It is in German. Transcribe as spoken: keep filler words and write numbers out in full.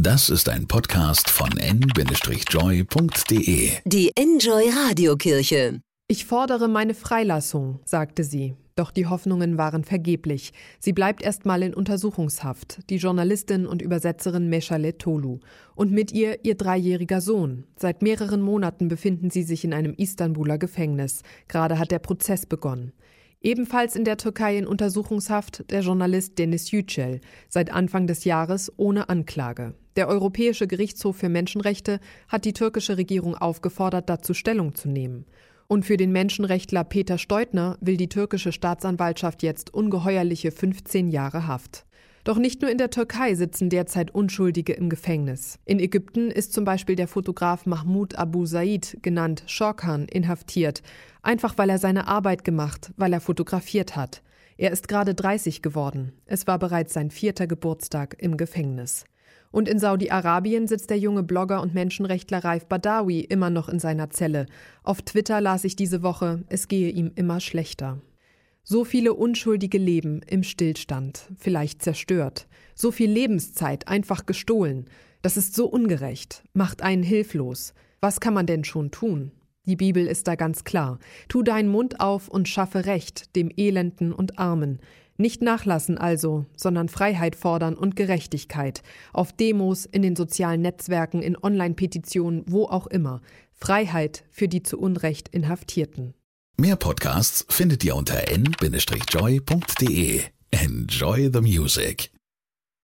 Das ist ein Podcast von en Bindestrich joy punkt de. Die Enjoy Radiokirche. Ich fordere meine Freilassung, sagte sie. Doch die Hoffnungen waren vergeblich. Sie bleibt erstmal in Untersuchungshaft, die Journalistin und Übersetzerin Meschale Tolu. Und mit ihr ihr dreijähriger Sohn. Seit mehreren Monaten befinden sie sich in einem Istanbuler Gefängnis. Gerade hat der Prozess begonnen. Ebenfalls in der Türkei in Untersuchungshaft der Journalist Deniz Yücel, seit Anfang des Jahres ohne Anklage. Der Europäische Gerichtshof für Menschenrechte hat die türkische Regierung aufgefordert, dazu Stellung zu nehmen. Und für den Menschenrechtler Peter Steutner will die türkische Staatsanwaltschaft jetzt ungeheuerliche fünfzehn Jahre Haft. Doch nicht nur in der Türkei sitzen derzeit Unschuldige im Gefängnis. In Ägypten ist zum Beispiel der Fotograf Mahmoud Abu Said, genannt Schorkan, inhaftiert. Einfach weil er seine Arbeit gemacht, weil er fotografiert hat. Er ist gerade dreißig geworden. Es war bereits sein vierter Geburtstag im Gefängnis. Und in Saudi-Arabien sitzt der junge Blogger und Menschenrechtler Raif Badawi immer noch in seiner Zelle. Auf Twitter las ich diese Woche, es gehe ihm immer schlechter. So viele unschuldige Leben im Stillstand, vielleicht zerstört. So viel Lebenszeit einfach gestohlen. Das ist so ungerecht, macht einen hilflos. Was kann man denn schon tun? Die Bibel ist da ganz klar. Tu deinen Mund auf und schaffe Recht dem Elenden und Armen. Nicht nachlassen also, sondern Freiheit fordern und Gerechtigkeit. Auf Demos, in den sozialen Netzwerken, in Online-Petitionen, wo auch immer. Freiheit für die zu Unrecht Inhaftierten. Mehr Podcasts findet ihr unter en Bindestrich joy punkt de. Enjoy the music.